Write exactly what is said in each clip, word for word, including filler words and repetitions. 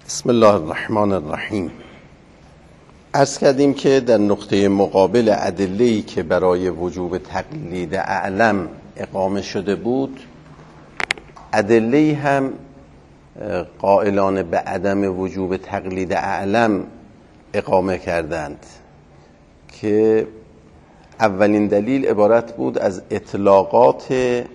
بسم الله الرحمن الرحیم. عرض کردیم که در نقطه مقابل ادله‌ای که برای وجوب تقلید اعلم اقامه شده بود، ادله‌ای هم قائلان به عدم وجوب تقلید اعلم اقامه کردند که اولین دلیل عبارت بود از اطلاقات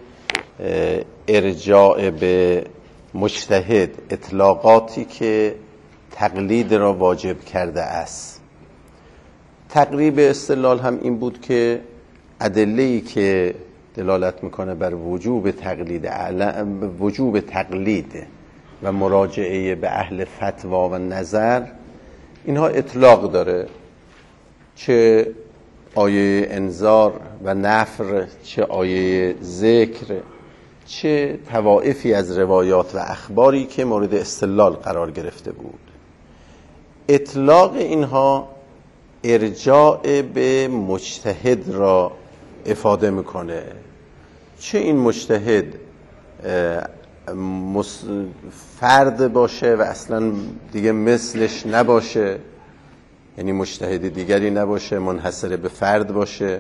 ارجاع به مجتهد، اطلاقاتی که تقلید را واجب کرده است. تقریب استدلال هم این بود که ادله‌ای که دلالت میکنه بر وجوب تقلید اعلم، وجوب تقلید و مراجعه به اهل فتوا و نظر، اینها اطلاق داره، چه آیه انذار و نفر، چه آیه ذکر، چه طوائفی از روایات و اخباری که مورد استدلال قرار گرفته بود. اطلاق اینها ارجاع به مجتهد را افاده میکنه، چه این مجتهد فرد باشه و اصلا دیگه مثلش نباشه، یعنی مجتهد دیگری نباشه، منحصر به فرد باشه،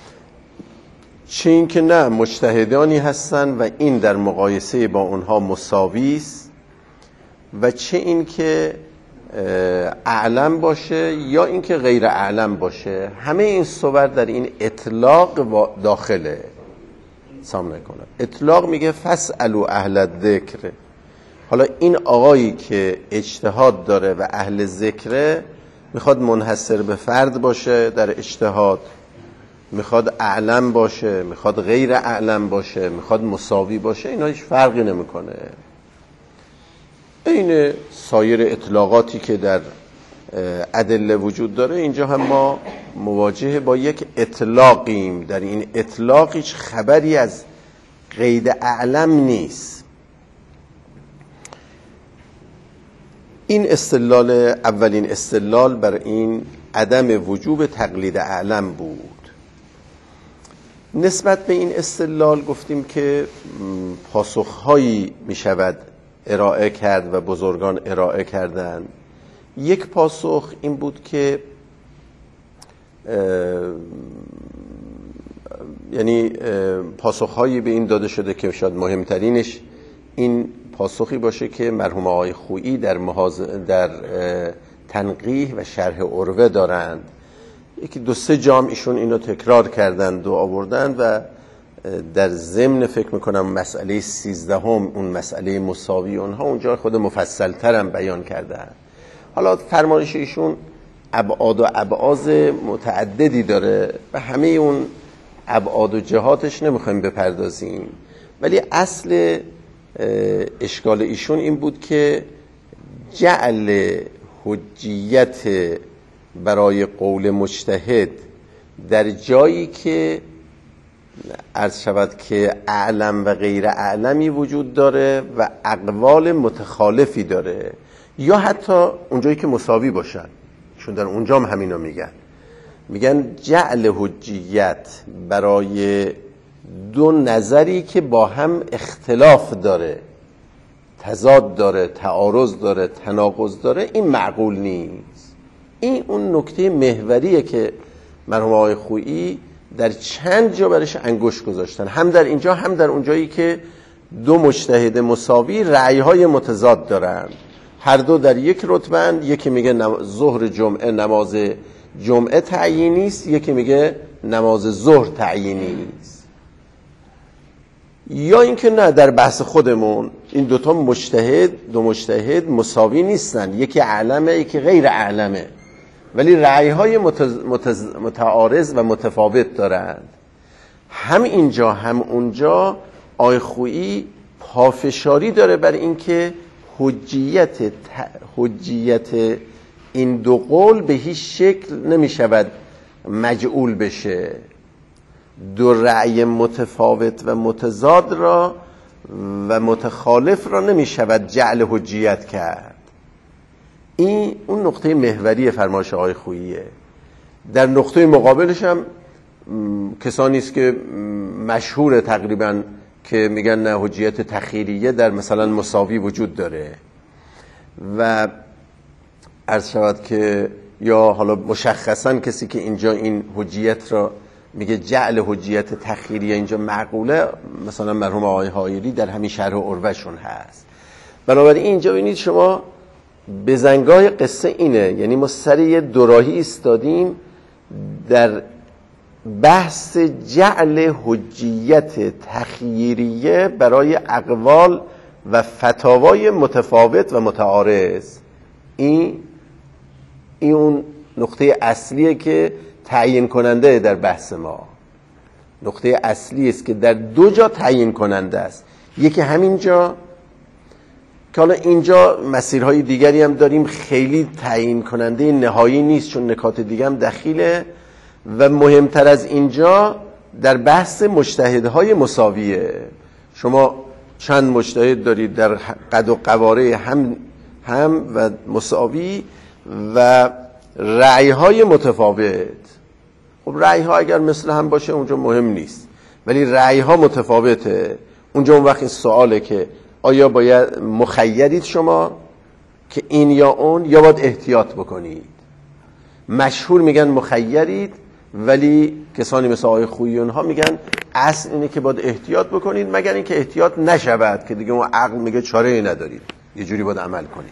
چه این که نه مجتهدانی هستن و این در مقایسه با اونها مساوی است، و چه این که اعلم باشه یا این که غیر اعلم باشه. همه این صور در این اطلاق داخله. سام نکنه اطلاق میگه فاسألوا اهل الذکر. حالا این آقایی که اجتهاد داره و اهل ذکره، میخواد منحصر به فرد باشه در اجتهاد، میخواد اعلم باشه، میخواد غیر اعلم باشه، میخواد مساوی باشه، اینا هیچ فرقی نمیکنه. این سایر اطلاقاتی که در ادله وجود داره، اینجا هم ما مواجه با یک اطلاقیم. در این اطلاق هیچ خبری از قید اعلم نیست. این استدلال، اولین استدلال بر این عدم وجوب تقلید اعلم بود. نسبت به این استدلال گفتیم که پاسخهایی می شود ارائه کرد و بزرگان ارائه کردند. یک پاسخ این بود که یعنی پاسخهایی به این داده شده که شاید مهمترینش این پاسخی باشه که مرحوم آقای خویی در, محاز... در تنقیح و شرح عروه دارند. یکی دو سه جام ایشون اینو تکرار کردند و آوردند و در ضمن فکر میکنم مسئله سیزدهم، اون مسئله مساوی، اونها اونجا خود مفصل ترم بیان کردند. حالا فرمایش ایشون ابعاد و ابعاض متعددی داره و همه اون ابعاد و جهاتش نمیخوایم بپردازیم، ولی اصل اشکال ایشون این بود که جعل حجیت برای قول مجتهد در جایی که عرض شود که اعلم و غیر اعلمی وجود داره و اقوال متخالفی داره، یا حتی اونجایی که مساوی باشن، چون در اونجا هم همینا میگن میگن جعل حجیت برای دو نظری که با هم اختلاف داره، تضاد داره، تعارض داره، تناقض داره، این معقول نیست. این اون نکته محوریه که مرحوم آقای خویی در چند جا برش انگشت گذاشتن، هم در اینجا هم در اونجایی که دو مجتهد مساوی رأی‌های متضاد دارن، هر دو در یک رتبه‌اند. یکی میگه ظهر جمعه نماز جمعه تعیینی است، یکی میگه نماز ظهر تعیینی است. یا اینکه نه، در بحث خودمون این دوتا مجتهد دو مجتهد مساوی نیستن، یکی اعلمه یکی غیر اعلمه، ولی رأی‌های متز... متز... متعارض و متفاوت دارند. هم اینجا هم اونجا آقای خویی پافشاری داره بر اینکه حجیت ت... حجیت این دو قول به هیچ شکل نمی شود مجعول بشه. دو رأی متفاوت و متضاد را و متخالف را نمی شود جعل حجیت کرد. این اون نقطه محوری فرمایش آقای خوییه. در نقطه مقابلش هم کسانی است که مشهور تقریبا که میگن نه حجیت تخیریه در مثلا مساوی وجود داره. و عرض شود که یا حالا مشخصا کسی که اینجا این حجیت را میگه جعل حجیت تخیریه اینجا معقوله، مثلا مرحوم آقای حایری در همین شرح عروه‌شون هست. بنابراین اینجا ببینید شما بزنگاه قصه اینه، یعنی ما سر یه دوراهی ایستادیم در بحث جعل حجیت تخییریه برای اقوال و فتاوای متفاوت و متعارض. این این اون نقطه اصلیه که تعیین کننده در بحث ما، نقطه اصلی است که در دو جا تعیین کننده است. یکی همین جا که حالا اینجا مسیرهای دیگری هم داریم، خیلی تعیین کننده نهایی نیست چون نکات دیگه هم دخیله، و مهمتر از اینجا در بحث مجتهدهای مساویه. شما چند مجتهد دارید در قد و قواره هم هم و مساوی و رأی‌های متفاوت. خب رأی‌ها اگر مثل هم باشه اونجا مهم نیست، ولی رأی‌ها متفاوته. اونجا اون وقت این سواله که آیا باید مخیرید شما که این یا اون، یا باید احتیاط بکنید. مشهور میگن مخیرید، ولی کسانی مثل آقای خویی ها میگن اصل اینه که باید احتیاط بکنید، مگر اینکه احتیاط نشود که دیگه اون عقل میگه چاره ای ندارید، یه جوری باید عمل کنید.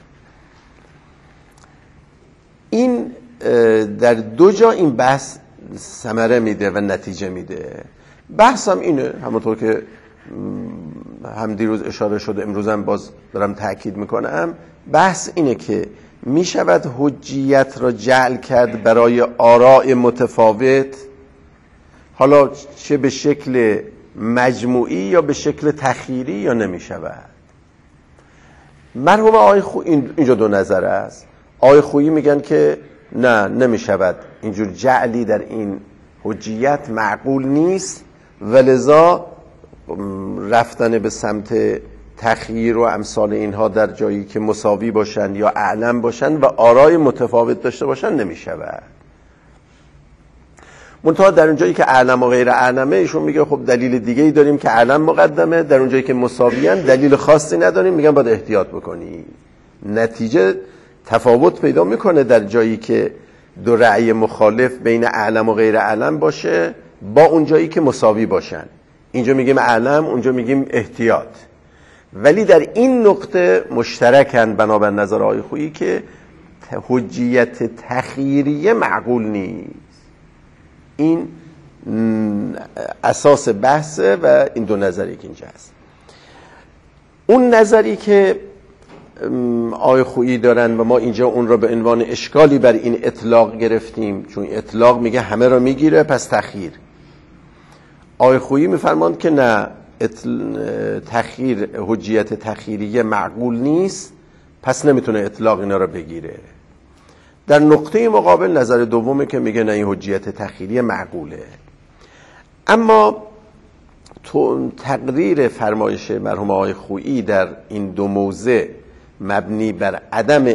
این در دو جا این بحث ثمره میده و نتیجه میده. بحث هم اینه، همونطور که هم دیروز اشاره شده امروز هم باز دارم تأکید میکنم، بحث اینه که میشود حجیت را جعل کرد برای آراء متفاوت، حالا چه به شکل مجموعی یا به شکل تخییری، یا نمیشود. مرحوم آقای خویی اینجا دو نظر است. آقای خویی میگن که نه، نمیشود، اینجور جعلی در این حجیت معقول نیست، ولذا رفتن به سمت تخییر و امثال اینها در جایی که مساوی باشن یا اعلم باشن و آرای متفاوت داشته باشن نمیشود. منتها در اون جایی که اعلم و غیر اعلمه ایشون میگه خب دلیل دیگه ای داریم که اعلم مقدمه، در اون جایی که مساویان دلیل خاصی نداریم، میگن باید احتیاط بکنی. نتیجه تفاوت پیدا میکنه در جایی که دو رأی مخالف بین اعلم و غیر اعلم باشه با اون جایی که مساوی باشن. اینجا میگیم اعلم، اونجا میگیم احتیاط. ولی در این نقطه مشترکن بنابر نظر آقای خویی که حجیت تخییریه معقول نیست. این اساس بحثه و این دو نظری که اینجا هست. اون نظری که آقای خویی دارن و ما اینجا اون را به عنوان اشکالی بر این اطلاق گرفتیم، چون اطلاق میگه همه را میگیره پس تخییر. آقای خویی میفرماند که نه، تخییر حجیت تخییریه معقول نیست، پس نمیتونه اطلاق اینا را بگیره. در نقطه مقابل نظر دومه که میگه نه، این حجیت تخییریه معقوله. اما تو تقریر فرمایش مرحوم آقای خویی در این دو موضع مبنی بر عدم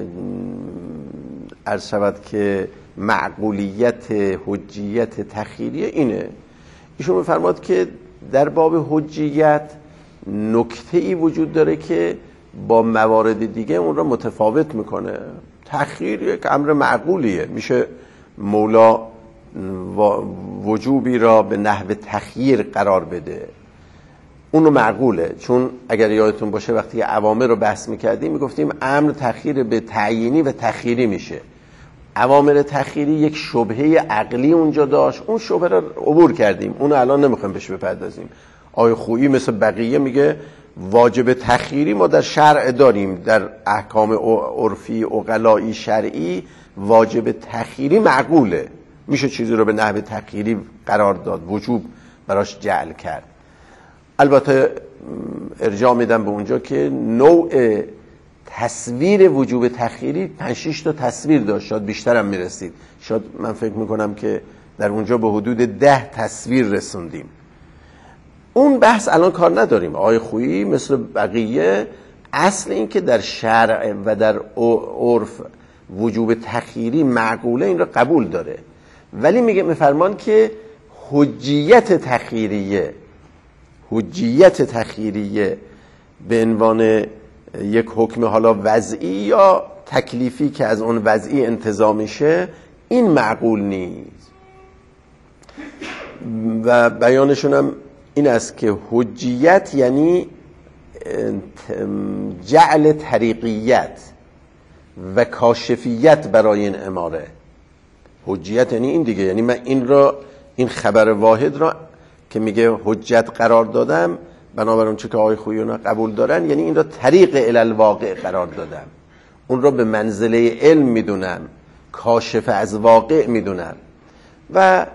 عرض شود که معقولیت حجیت تخییریه اینه. ایشون میفرماد که در باب حجیت نکته‌ای وجود داره که با موارد دیگه اون را متفاوت میکنه. تخییر یک امر معقولیه، میشه مولا وجوبی را به نحو تخییر قرار بده، اونو معقوله. چون اگر یادتون باشه وقتی اوامر رو بحث میکردیم میگفتیم امر تخییر به تعیینی و تخییری میشه. اوامر تخییری یک شبهه عقلی اونجا داشت، اون شبهه رو عبور کردیم، اون الان نمیخوایم بهش بپردازیم. آقای خویی مثل بقیه میگه واجب تخییری ما در شرع داریم، در احکام عرفی عقلایی شرعی واجب تخییری معقوله، میشه چیزی رو به نحو تخییری قرار داد، وجوب براش جعل کرد. البته ارجاع میدم به اونجا که نوع تصویر وجوب تخییری پنج شش تا تصویر داشت، شاید بیشتر هم میرسید، شاید من فکر میکنم که در اونجا به حدود ده تصویر رسوندیم. اون بحث الان کار نداریم. آقای خویی مثل بقیه اصل این که در شرع و در عرف وجوب تخییری معقوله این را قبول داره، ولی میگه میفرمان که حجیت تخییریه حجیت تخییریه به عنوان یک حکم حالا وضعی یا تکلیفی که از اون وضعی انتزاع میشه، این معقول نیست. و بیانشون هم این است که حجیت یعنی جعل طریقیت و کاشفیت برای این اماره. حجیت یعنی این دیگه، یعنی من این را، این خبر واحد را که میگه حجت قرار دادم بنابر اون چه که آقای خویی اونا قبول دارن، یعنی این را طریق الالواقع قرار دادم، اون را به منزله علم میدونم، کاشف از واقع میدونم و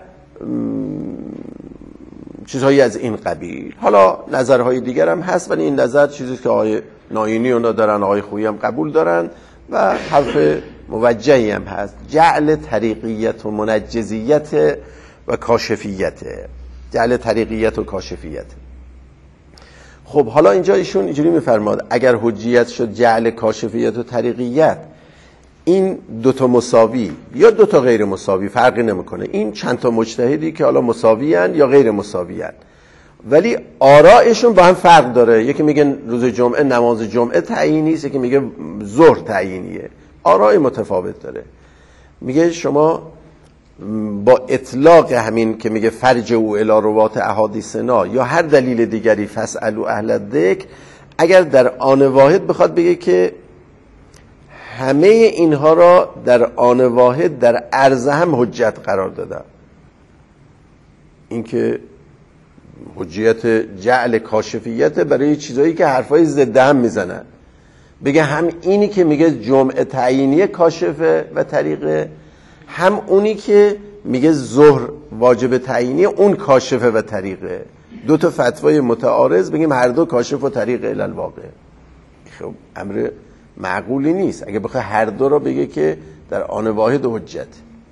چیزهایی از این قبیل. حالا نظرهای دیگر هم هست، ولی این نظر چیزی که آقای ناینی اونا دارن، آقای خویی هم قبول دارن و حرف موجهی هم هست. جعل طریقیت و منجزیت و کاشفیت، جعل طریقیت و کاشفیت. خب حالا اینجا ایشون اینجوری میفرماد اگر حجیت شد جعل کاشفیت و طریقیت، این دوتا مساوی یا دوتا غیر مساوی فرقی نمیکنه، این چند تا مجتهدی که حالا مساوی هن یا غیر مساوی هن، ولی آرائشون با هم فرق داره. یکی میگه روز جمعه نماز جمعه تعیینی است، یکی میگه ظهر تعیینیه. آراء متفاوت داره. میگه شما با اطلاق همین که میگه فرج او الی روات احادیثنا یا هر دلیل دیگری فاسالوا اهل الذکر، اگر در آن واحد بخواد بگه که همه اینها را در آن واحد در عرض هم حجت قرار دادم، این که حجیت جعل کاشفیت برای چیزایی که حرفای ضد هم میزنن، بگه هم اینی که میگه جمعه تعیینی کاشفه و طریقه، هم اونی که میگه ظهر واجب تعیینی اون کاشفه و طریقه. دو تا فتوای متعارض بگیم هر دو کاشف و طریق الی الواقع. خب امر معقولی نیست اگه بخواه هر دو را بگه که در آن واحد حجت.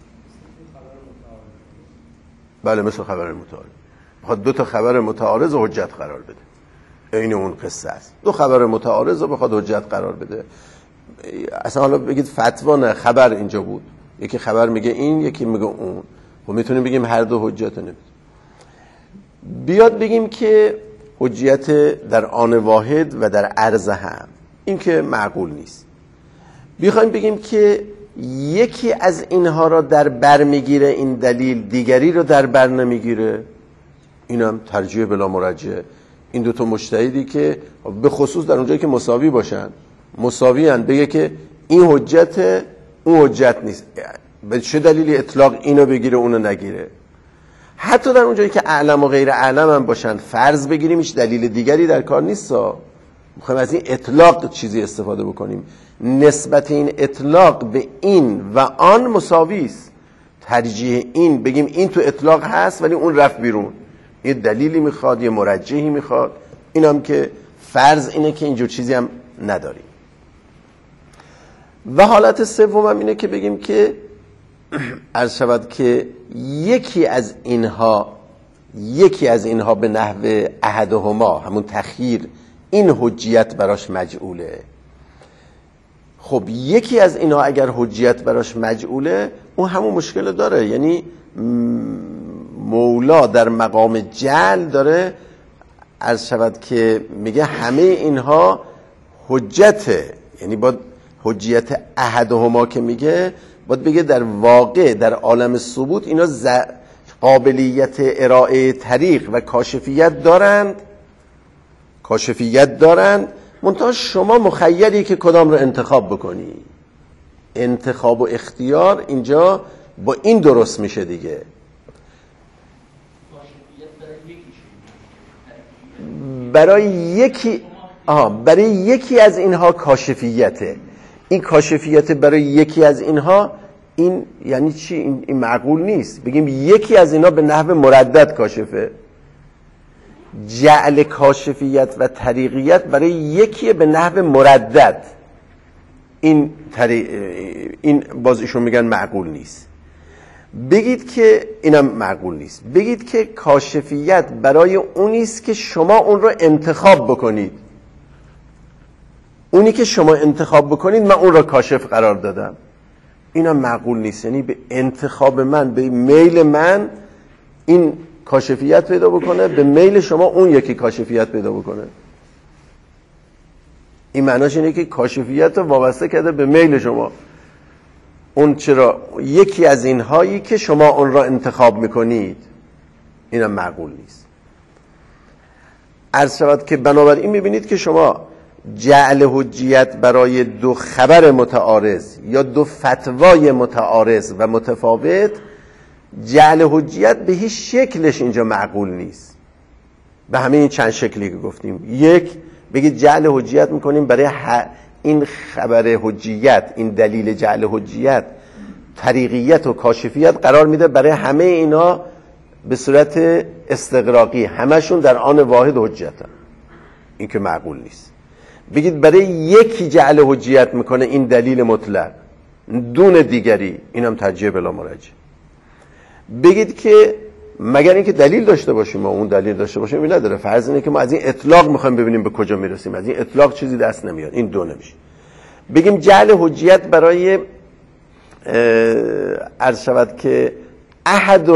بله مثل خبر متعارض، بخواد دو تا خبر متعارض و حجت قرار بده، این اون قصه است. دو خبر متعارض رو بخواد حجت قرار بده. اصلا حالا بگید فتوا نه، خبر اینجا بود، یکی خبر میگه این، یکی میگه اون، و میتونیم بگیم هر دو حجت نمید. بیاد بگیم که حجیت در آن واحد و در عرض هم، این که معقول نیست. بیخوایم بگیم که یکی از اینها را در بر میگیره این دلیل، دیگری رو در بر نمیگیره، اینم ترجیح بلا مرجح. این دوتا مجتهدی که به خصوص در اونجایی که مساوی باشن، مساوی هن، بگه که این حجت اون حجت نیست، به چه دلیلی اطلاق اینو بگیره اونو نگیره. حتی در اونجایی که اعلم و غیر اعلم هم باشن، فرض بگیریم هیچ دلیل دیگری در کار نیست، میخوایم از این اطلاق چیزی استفاده بکنیم، نسبت این اطلاق به این و آن مساوی است. ترجیح این بگیم این تو اطلاق هست ولی اون رفت بیرون، یه دلیلی میخواد، یه مرجحی میخواد. اینم که فرض اینه که اینجور چیزی هم نداریم. و حالت سوم هم اینه که بگیم که عرض شود که یکی از اینها یکی از اینها به نحو احدهما، همون تخییر، این حجیت براش مجعوله. خب یکی از اینها اگر حجیت براش مجعوله، اون همون مشکل داره. یعنی مولا در مقام جعل داره عرض شود که میگه همه اینها حجته، یعنی با حجیت احدهما که میگه باید بگه در واقع در عالم ثبوت اینا ز... قابلیت ارائه طریق و کاشفیت دارند کاشفیت دارند منتها شما مخیری که کدام رو انتخاب بکنی. انتخاب و اختیار اینجا با این درست میشه دیگه. برای یکی آها برای یکی از اینها کاشفیته. این کاشفیت برای یکی از اینها، این یعنی چی؟ این, این معقول نیست بگیم یکی از اینها به نحو مردد کاشفه. جعل کاشفیت و طریقیت برای یکی به نحو مردد، این طریق این باز ایشون میگن معقول نیست. بگید که اینم معقول نیست. بگید که کاشفیت برای اونیست که شما اون رو انتخاب بکنید. اونی که شما انتخاب بکنید من اون رو کاشف قرار دادم. اینم معقول نیست. یعنی به انتخاب من، به میل من این کاشفیت پیدا بکنه، به میل شما اون یکی کاشفیت پیدا بکنه. این معناش اینه که کاشفیت رو وابسته کرده به میل شما. اون چرا یکی از اینهایی که شما اون را انتخاب میکنید، اینم معقول نیست. عرض شود که بنابراین میبینید که شما جعل حجیت برای دو خبر متعارض یا دو فتوای متعارض و متفاوت، جعل حجیت به هیچ شکلش اینجا معقول نیست. به همه این چند شکلی که گفتیم، یک بگید جعل حجیت میکنیم برای این خبر حجیت، این دلیل جعل حجیت طریقیت و کاشفیت قرار میده برای همه اینا به صورت استغراقی، همشون در آن واحد حجتن. این که معقول نیست. بگید برای یکی جعل حجیت میکنه این دلیل مطلق دون دیگری، اینم ترجیح بلا مراجعه. بگید که مگر اینکه دلیل داشته باشیم و اون دلیل داشته باشیم این نداره، فرض اینه که ما از این اطلاق میخوایم ببینیم به کجا میرسیم، از این اطلاق چیزی دست نمیاد، این دو نمیشه. بگیم جعل حجیت برای عرض شود که احد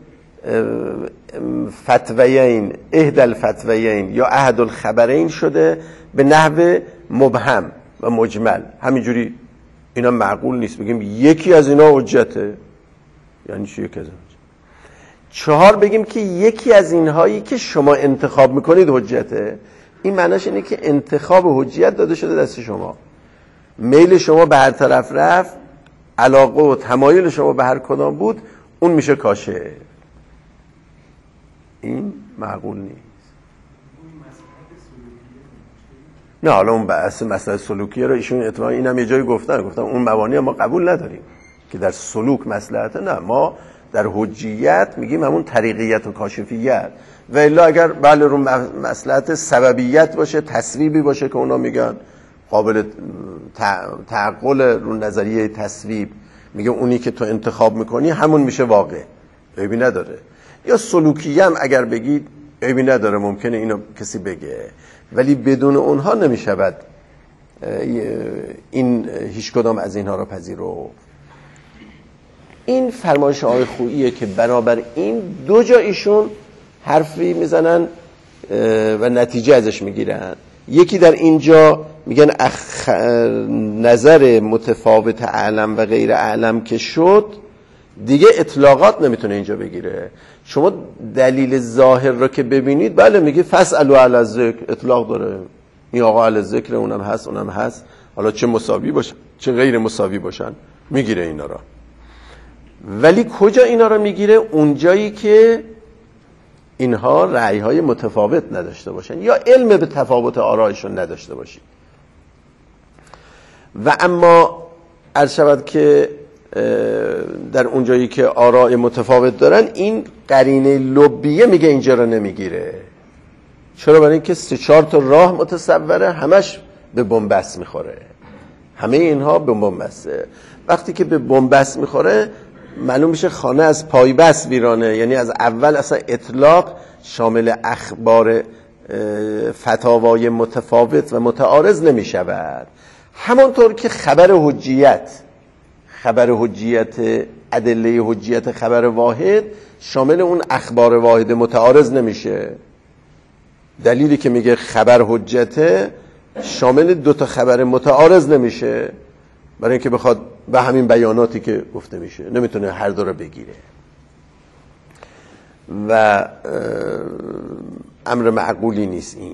الفتویین احد الفتویین یا احد الخبرین شده به نحو مبهم و مجمل، همینجوری اینا معقول نیست. بگیم یکی از اینا حجته، یعنی چی یکی از اینا؟ چهار بگیم که یکی از اینهایی که شما انتخاب میکنید حجته، این معناش اینه که انتخاب حجیت داده شده دست شما، میل شما به هر طرف رفت، علاقه و تمایل شما به هر کدام بود، اون میشه کاشه. این معقول نیست. نه حالا اون بحث مسئله سلوکیه رو ایشون اتفاقا اینم یه جایی گفتن گفتن اون مبانی ما قبول نداریم که در سلوک مصلحته. نه، ما در حجیت میگیم همون طریقیت و کاشفیت، و الا اگر بله رو مصلحت سببیت باشه، تصویبی باشه که اونا میگن قابل تعقل رو نظریه تصویب، میگه اونی که تو انتخاب میکنی همون میشه واقع، عیبی نداره. یا سلوکی هم اگر بگید عیبی نداره، ممکنه اینو کسی بگه، ولی بدون اونها نمیشود این هیچ کدام از اینها را پذیرو. این فرمایش آقای خوییه که بنابر این دو جا ایشون حرفی میزنن و نتیجه ازش میگیرن. یکی در اینجا میگن اخ... نظر متفاوت اعلم و غیر اعلم که شد دیگه اطلاقات نمیتونه اینجا بگیره. شما دلیل ظاهر رو که ببینید، بله میگه فاسألوا علی الذکر، اطلاق داره، این آقا علی الذکر، اونم هست اونم هست، حالا چه مساوی باشن چه غیر مساوی باشن میگیره اینا را. ولی کجا اینا را میگیره؟ اونجایی که اینها رأی‌های متفاوت نداشته باشن یا علم به تفاوت آرایشون نداشته باشید. و اما عرض شود که در اونجایی که آراء متفاوت دارن، این قرینه لبیه میگه اینجا را نمیگیره. چرا؟ برای اینکه سه چهار تا راه متصوره، همش به بنبست میخوره، همه اینها به بنبسته. وقتی که به بنبست میخوره معلوم میشه خانه از پایبست ویرانه، یعنی از اول اصلا اطلاق شامل اخبار فتاوای متفاوت و متعارض نمیشود. همانطور که خبر حجیت خبر حجیت ادله حجیت خبر واحد شامل اون اخبار واحد متعارض نمیشه. دلیلی که میگه خبر حجته شامل دو تا خبر متعارض نمیشه، برای اینکه بخواد به همین بیاناتی که گفته میشه نمیتونه هر دو رو بگیره و امر معقولی نیست. این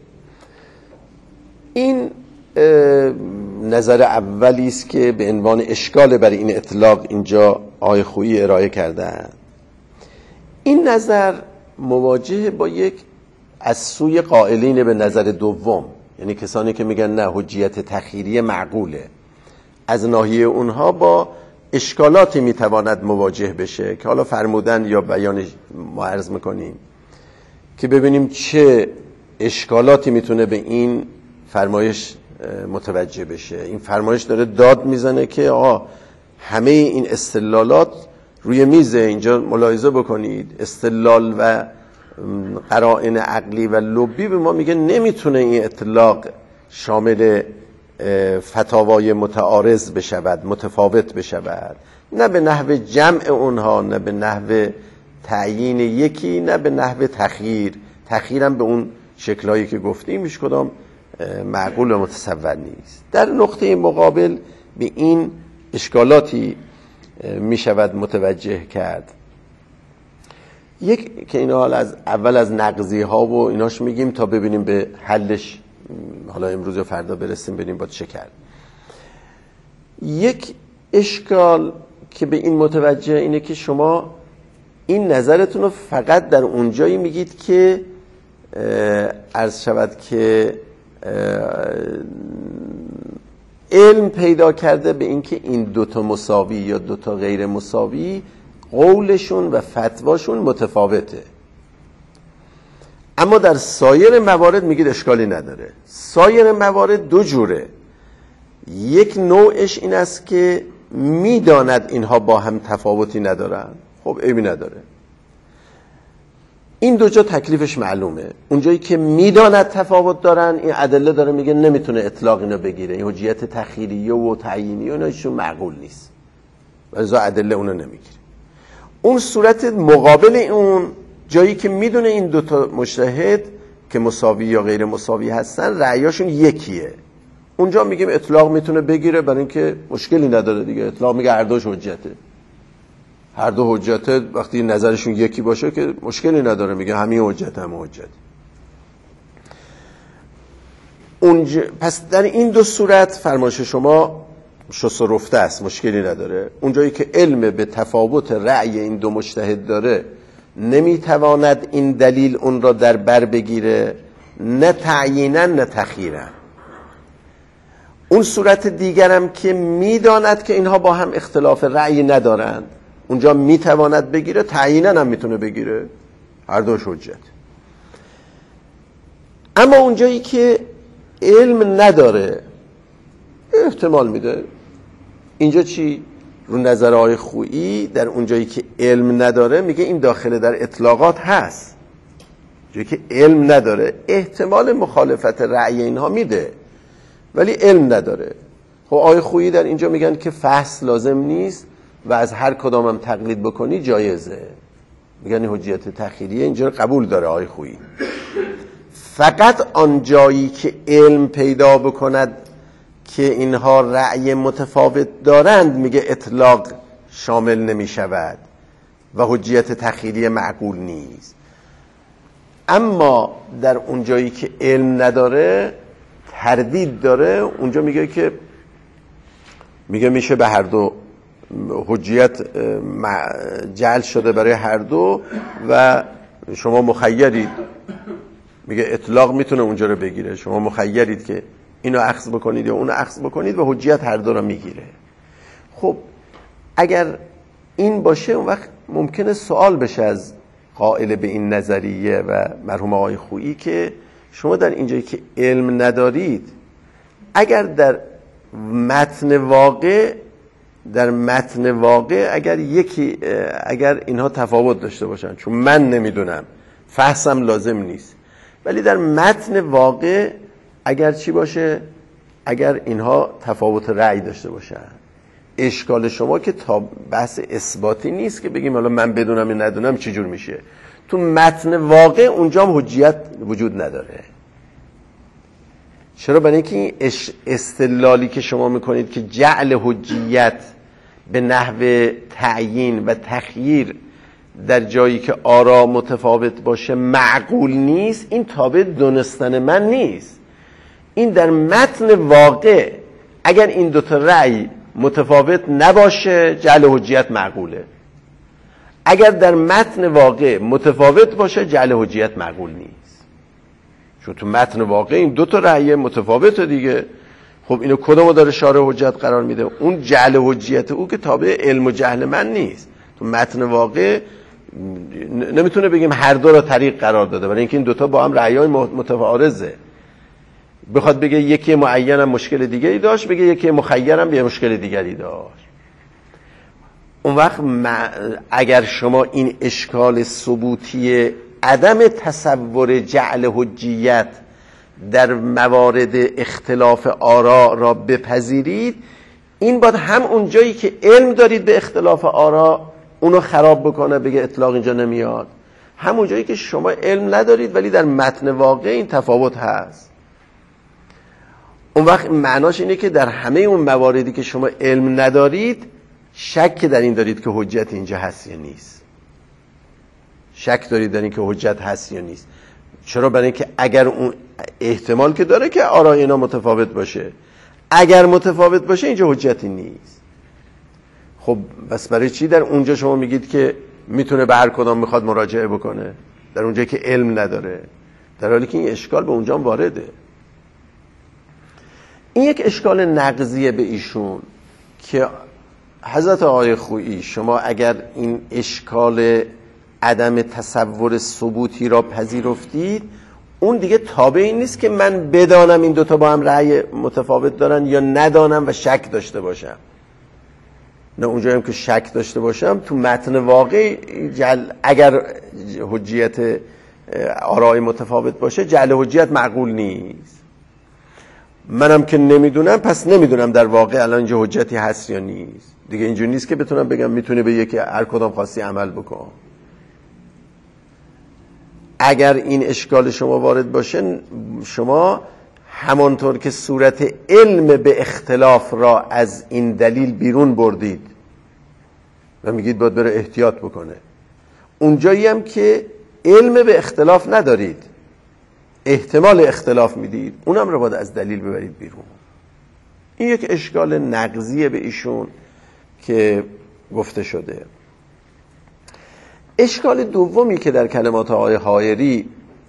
این نظر اولی است که به عنوان اشکال برای این اطلاق اینجا آقای خویی ارائه کردن. این نظر مواجه با یک از سوی قائلین به نظر دوم، یعنی کسانی که میگن نه حجیت تخییری معقوله، از ناحیه اونها با اشکالاتی میتواند مواجه بشه که حالا فرمودن یا بیان ما عرض میکنیم که ببینیم چه اشکالاتی میتونه به این فرمایش متوجه بشه. این فرمایش داره داد میزنه که آقا همه این استدلالات روی میزه، اینجا ملاحظه بکنید استدلال و قرائن عقلی و لبی به ما میگه نمیتونه این اطلاق شامل فتاوای متعارض بشود، متفاوت بشود، نه به نحو جمع اونها، نه به نحو تعیین یکی، نه به نحو تخییر. تخییرم به اون شکلهایی که گفتیم هیچ کدام معقول و متصور نیست. در نقطه مقابل به این اشکالاتی می شود متوجه کرد. یک که اینا حالا از اول از نقضی ها و ایناش میگیم تا ببینیم به حلش، حالا امروز و فردا برسیم ببینیم با چه کرد. یک اشکال که به این متوجه اینه که شما این نظرتون رو فقط در اونجایی میگید که عرض شود که علم پیدا کرده به اینکه این دوتا مساوی یا دوتا غیر مساوی قولشون و فتواشون متفاوته. اما در سایر موارد میگید اشکالی نداره. سایر موارد دو جوره. یک نوعش این است که میداند اینها با هم تفاوتی ندارن، خب عیبی نداره. این دو جا تکلیفش معلومه. اونجایی که میداند تفاوت دارن، این ادله داره میگه نمیتونه اطلاق اینو بگیره، این حجیت تخیلیه و تعیینیه اینا هیچشون معقول نیست، لذا ادله اونو نمیگیره. اون صورت مقابل اون جایی که میدونه این دوتا مجتهد که مساوی یا غیر مساوی هستن رأیاشون یکیه، اونجا میگیم اطلاق میتونه بگیره، برای اینکه مشکلی نداره دیگه. اطلاق میگه هر دوش حجته، هر دو حجته، وقتی نظرشون یکی باشه که مشکلی نداره، میگه همین حجت هم حجت. اونجا پس در این دو صورت فرمایش شما شست و رفته است، مشکلی نداره. اونجایی که علم به تفاوت رأی این دو مجتهد داره نمیتواند این دلیل اون را در بر بگیره، نه تعیینا نه تخییرا. اون صورت دیگرم که میداند که اینها با هم اختلاف رأی ندارند، اونجا میتواند بگیره، تعیینا هم میتونه بگیره، هر دوش حجت. اما اونجایی که علم نداره احتمال میده. اینجا چی؟ رو نظر آقای خویی در اونجایی که علم نداره میگه این داخل در اطلاقات هست. جایی که علم نداره احتمال مخالفت رأی اینها میده ولی علم نداره. خب آقای خویی در اینجا میگن که فحص لازم نیست و از هر کدام هم تقلید بکنی جایزه. میگن حجیت تخیلیه، اینجا قبول داره آقای خویی. فقط آن جایی که علم پیدا بکند که اینها رأی متفاوت دارند میگه اطلاق شامل نمی شود و حجیت تخیلی معقول نیست. اما در اون جایی که علم نداره، تردید داره، اونجا میگه که میگه میشه به هر دو حجیت جعل شده برای هر دو و شما مخیرید. میگه اطلاق میتونه اونجا رو بگیره، شما مخیرید که اینو اخذ بکنید یا اونو اخذ بکنید و حجیت هر دو رو میگیره. خب اگر این باشه اون وقت ممکنه سوال بشه از قائل به این نظریه و مرحوم آقای خویی که شما در اینجایی که علم ندارید، اگر در متن واقع در متن واقع اگر یکی اگر اینها تفاوت داشته باشن، چون من نمیدونم فحصم لازم نیست، ولی در متن واقع اگر چی باشه، اگر اینها تفاوت رأی داشته باشن، اشکال شما که تا بحث اثباتی نیست که بگیم حالا من بدونم یا ندونم چه جور میشه. تو متن واقع اونجا هم حجیت وجود نداره. چرا؟ برای اینکه این استدلالی که شما میکنید که جعل حجیت به نحو تعیین و تخییر در جایی که آرا متفاوت باشه معقول نیست، این تابع دونستن من نیست. این در متن واقع اگر این دوتا رأی متفاوت نباشه جعل حجیت معقوله، اگر در متن واقع متفاوت باشه جعل حجیت معقول نیست. چون تو متن واقع این دوتا رأی متفاوته دیگه. خب اینو کدومو داره شارع حجت قرار میده؟ اون جعل حجیت او که تابع علم و جهل من نیست. تو متن واقع نمیتونه بگیم هر دو را طریق قرار داده، برای اینکه این دوتا با هم رأیای متعارضه. بخواد بگه یکی معینم مشکل دیگری داشت، بگه یکی مخیرم یه مشکل دیگری داشت. اون وقت اگر شما این اشکال ثبوتی عدم تصور جعل حجیت در موارد اختلاف آرا را بپذیرید، این باید هم اون جایی که علم دارید به اختلاف آرا اونو خراب بکنه، بگه اطلاق اینجا نمیاد، همون جایی که شما علم ندارید ولی در متن واقع این تفاوت هست. اون وقت معناش اینه که در همه اون مواردی که شما علم ندارید شک در این دارید که حجت اینجا هست یا نیست. شک دارید در این که حجت هست یا نیست. چرا؟ برای اینکه اگر اون احتمال که داره که آرای اینا متفاوت باشه، اگر متفاوت باشه اینجا حجتی نیست. خب بس برای چی در اونجا شما میگید که میتونه به هر کدام میخواد مراجعه بکنه، در اونجا که علم نداره، در حالی که این اشکال به اونجا وارده. این یک اشکال نقضیه به ایشون که حضرت آقای خویی شما اگر این اشکال عدم تصور ثبوتی را پذیرفتید، اون دیگه تابع این نیست که من بدانم این دوتا با هم رأی متفاوت دارن یا ندانم و شک داشته باشم. نه، اونجا هم که شک داشته باشم تو متن واقعی جل... اگر حجیت آرای متفاوت باشه جعل حجیت معقول نیست. منم که نمیدونم، پس نمیدونم در واقع الان اینجا حجتی هست یا نیست. دیگه اینجوری نیست که بتونم بگم میتونه به یکی هر کدام خاصی عمل بکن. اگر این اشکال شما وارد باشه، شما همانطور که صورت علم به اختلاف را از این دلیل بیرون بردید و میگید باید بره احتیاط بکنه، اونجایی هم که علم به اختلاف ندارید، احتمال اختلاف میدید، اونم رو باید از دلیل ببرید بیرون. این یک اشکال نقضیه به ایشون که گفته شده. اشکال دومی که در کلمات آقای حائری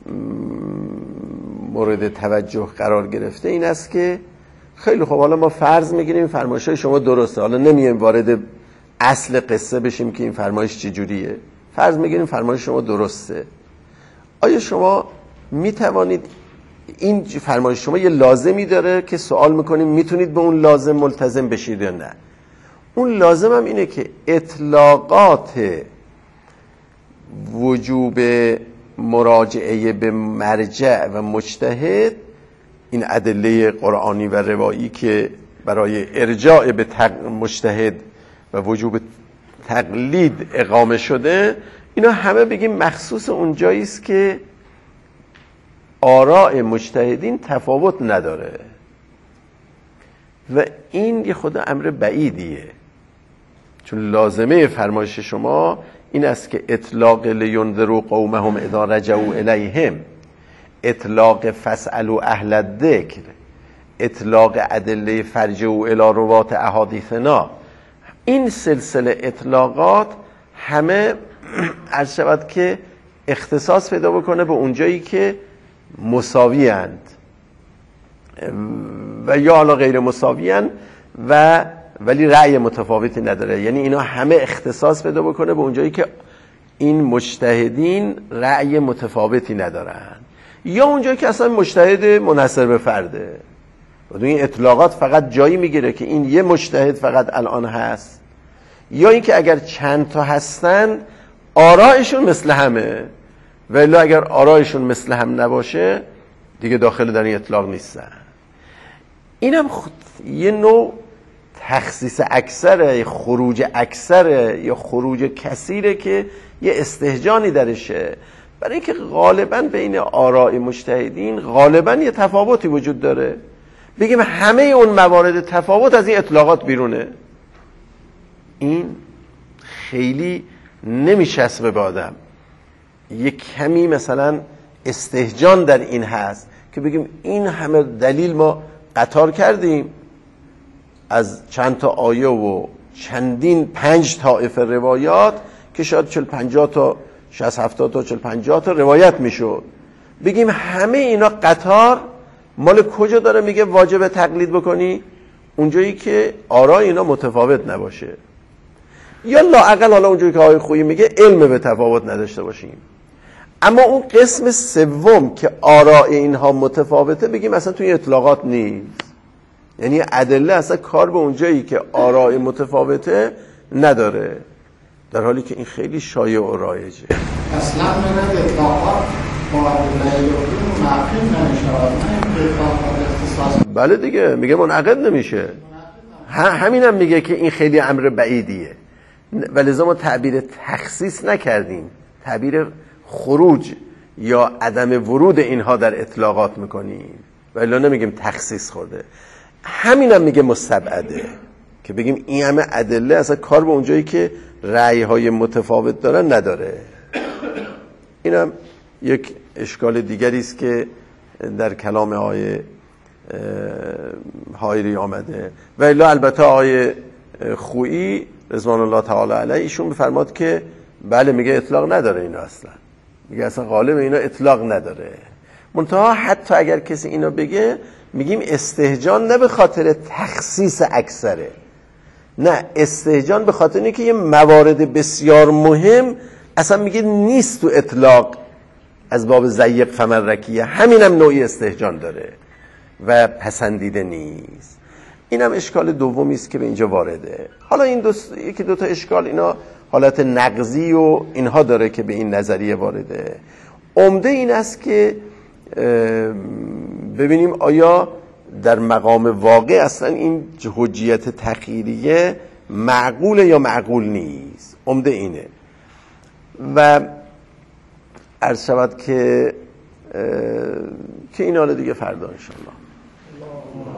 مورد توجه قرار گرفته این است که خیلی خب حالا ما فرض میگیریم فرمایش‌های شما درسته، حالا نمیایم وارد اصل قصه بشیم که این فرمایش چه جوریه، فرض میگیریم فرمایش شما درسته. آیا شما میتوانید این فرمایش شما یه لازمی داره که سوال میکنیم میتونید به اون لازم ملتزم بشید یا نه؟ اون لازم هم اینه که اطلاقات وجوب مراجعه به مرجع و مجتهد، این ادله قرآنی و روایی که برای ارجاع به مجتهد و وجوب تقلید اقامه شده، اینا همه بگیم مخصوص اونجایی است که آراء مجتهدین تفاوت نداره و این یه خود امر بعیدیه، چون لازمه فرمایش شما این است که اطلاق لینذروا قومهم اذا رجعوا الیهم، اطلاق فاسألوا اهل الذکر، اطلاق ادله فرجعوا الی روات احادیثنا، این سلسله اطلاقات همه عرض شود که اختصاص پیدا بکنه به اونجایی که مساوی اند و یا حالا غیر مساوی اند و ولی رأی متفاوتی نداره. یعنی اینا همه اختصاص پیدا بکنه به اونجایی که این مجتهدین رأی متفاوتی ندارن یا اونجایی که اصلا مجتهد منحصر به فرده. و این اطلاقات فقط جایی میگیره که این یه مجتهد فقط الان هست یا اینکه اگر چند تا هستن آرایشون مثل همه، ولی اگر آرایشون مثل هم نباشه دیگه داخل در این اطلاق نیستن. اینم خود یه نوع تخصیص اکثره، خروج اکثره یا خروج کثیره که یه استهجانی درشه، برای اینکه غالباً بین آراء مجتهدین غالباً یه تفاوتی وجود داره. بگیم همه اون موارد تفاوت از این اطلاقات بیرونه، این خیلی نمیچسبه به آدم. یک کمی مثلا استهجان در این هست که بگیم این همه دلیل ما قطار کردیم از چند تا آیه و چندین پنج طائفه روایات که شاید چل پنجاه تا شصت هفتاد تا چل پنجاه تا روایت میشد، بگیم همه اینا قطار مال کجا داره میگه واجب تقلید بکنی؟ اونجایی که آرای اینا متفاوت نباشه، یا لااقل حالا اونجایی که آقای خویی میگه علم به تفاوت نداشته باشیم. اما اون قسم سوم که آرای اینها متفاوته بگیم اصلا توی اطلاقات نیست، یعنی ادله اصلا کار به اونجایی که آرای متفاوته نداره، در حالی که این خیلی شایع و رایجه. اصلا من اطلاقات با ادله منعقد نمیشود، نه اطلاقات اختصاص. بله دیگه میگه منعقد نمیشه، همین هم میگه که این خیلی امر بعیدیه و لذا ما تعبیر تخصیص نکردیم، تعبیر خروج یا عدم ورود اینها در اطلاقات میکنیم. و الا نمیگیم تخصیص خورده. همینم هم میگه مستبعده که بگیم این همه ادله اصلا کار به اونجایی که رأی های متفاوت دارن نداره. اینم یک اشکال دیگری است که در کلام آقای حایری آمده. و الا البته آقای خویی رضوان الله تعالی علیه ایشون بفرماد که بله میگه اطلاق نداره اینا، اصلا میگه اصلا غالب اینا اطلاق نداره. منتها حتی اگر کسی اینا بگه میگیم استهجان نه به خاطر تخصیص اکثره، نه استهجان به خاطر اینه که یه موارد بسیار مهم اصلا میگه نیست تو اطلاق از باب ضیق فمرکیه، همینم نوعی استهجان داره و پسندیده نیست. اینم اشکال دومی است که به اینجا وارده. حالا این دو یکی دو تا اشکال اینا حالت نقضی و اینها داره که به این نظریه وارده. عمده این است که ببینیم آیا در مقام واقع اصلا این حجیت تخییریه معقوله یا معقول نیست. عمده اینه. و عرض شود که که اینا رو دیگه فردا انشاءالله